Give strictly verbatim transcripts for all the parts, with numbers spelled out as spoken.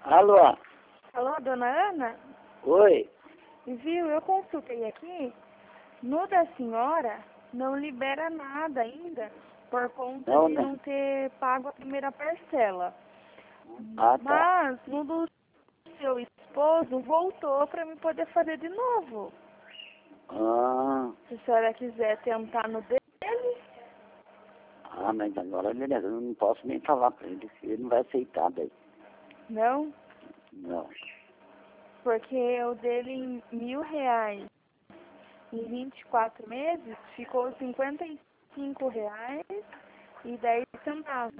Alô? Alô, dona Ana? Oi? Viu, eu consultei aqui, no da senhora não libera nada ainda, por conta Não, de né? não ter pago a primeira parcela. Ah, tá. Mas no do seu esposo voltou para me poder fazer de novo. Ah, Se a senhora quiser tentar no dele, ah, mas agora beleza, eu não posso nem falar pra ele, ele não vai aceitar daí. não? Não. Porque o dele em mil reais em vinte e quatro meses ficou cinquenta e cinco reais e dez centavos.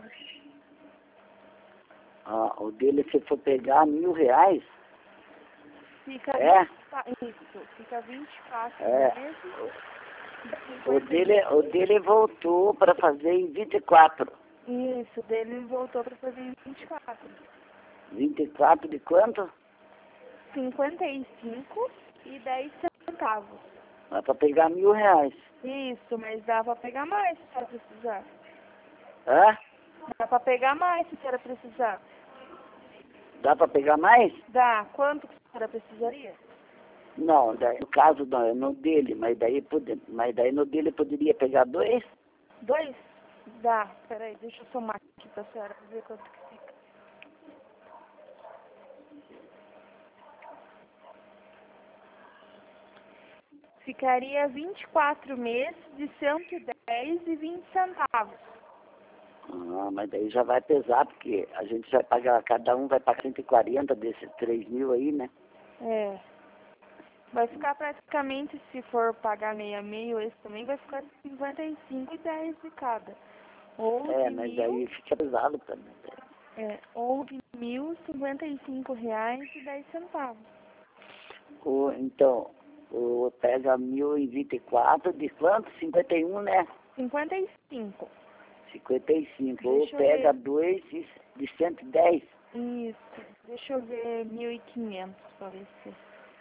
Ah, o dele, se for pegar mil reais, Fica é? isso, fica vinte e quatro É. meses. O dele, o dele voltou pra fazer em vinte e quatro. Isso, dele voltou para fazer em vinte e quatro. vinte e quatro de quanto? cinquenta e cinco e dez centavos. Dá pra pegar mil reais. Isso, mas dá para pegar mais se a senhora precisar. Hã? Dá para pegar mais se a senhora precisar. Dá pra pegar mais? Dá. Quanto que a senhora precisaria? Não, daí, no caso não, no dele, mas daí, pode, mas daí no dele poderia pegar dois? Dois? Dá. Peraí, deixa eu somar aqui para a senhora pra ver quanto que fica. Ficaria vinte e quatro meses de cento e dez e vinte centavos. Ah, mas daí já vai pesar, porque a gente vai pagar, cada um vai pagar cento e quarenta desses três mil aí, né? É. Vai ficar praticamente, se for pagar meia meio, esse também vai ficar cinquenta e cinco e dez de cada. Ou É, de mas mil, daí fica pesado pra mim. é, ou de mil, cinquenta e cinco reais e dez centavos. O, então, o pega mil e vinte e quatro, de quanto? cinquenta e um, né? cinquenta e cinco. cinquenta e cinco. Ou Deixa eu pega ver. dois de, de cento e dez. Isso. Deixa eu ver mil e quinhentos para ver se.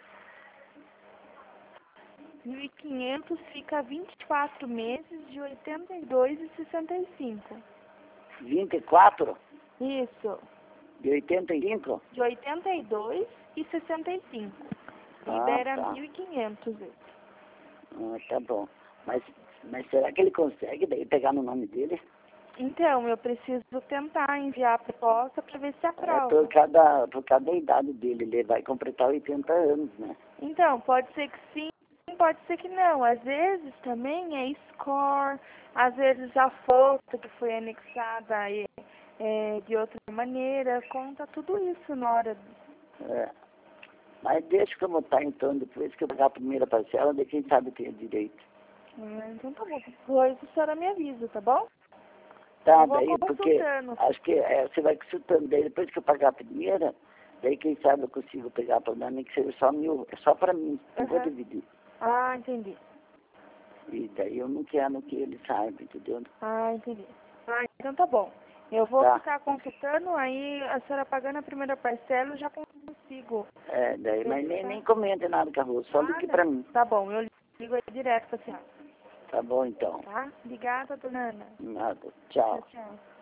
mil e quinhentos fica vinte e quatro meses de oitenta e dois e sessenta e cinco. vinte e quatro Isso. de oitenta e cinco? De oitenta e dois e sessenta e cinco. Ah, Libera tá. mil e quinhentos esse. Ah, tá bom. Mas, mas será que ele consegue daí pegar no nome dele? Então, eu preciso tentar enviar a proposta para ver se É aprova. por cada, por cada idade dele, ele vai completar oitenta anos, né? Então, pode ser que sim, pode ser que não. Às vezes também é score, às vezes a foto que foi anexada é, é, de outra maneira, conta tudo isso na hora. É. Mas deixa como tá então, depois que eu pagar a primeira parcela, daí quem sabe tem direito. Ah, então tá bom. Depois a senhora me avisa, tá bom? Tá, Eu vou daí porque consultando. acho que é, você vai consultando, daí depois que eu pagar a primeira, daí quem sabe eu consigo pegar para mim, nem que seja só mil, é só para mim, não vou Aham. dividir. Ah, entendi. E daí eu não quero que ele saiba, entendeu? Ah, entendi. Ah, então tá bom. Eu vou Tá. ficar consultando, aí a senhora pagando a primeira parcela, eu já consigo. É, daí, mas nem, verificar. nem comente nada com a Rua, só ligue Nada? para mim. Tá bom, eu ligo aí direto pra senhora. Tá bom então. Tá? Obrigada, dona Ana. Nada. Tchau, Tchau. tchau.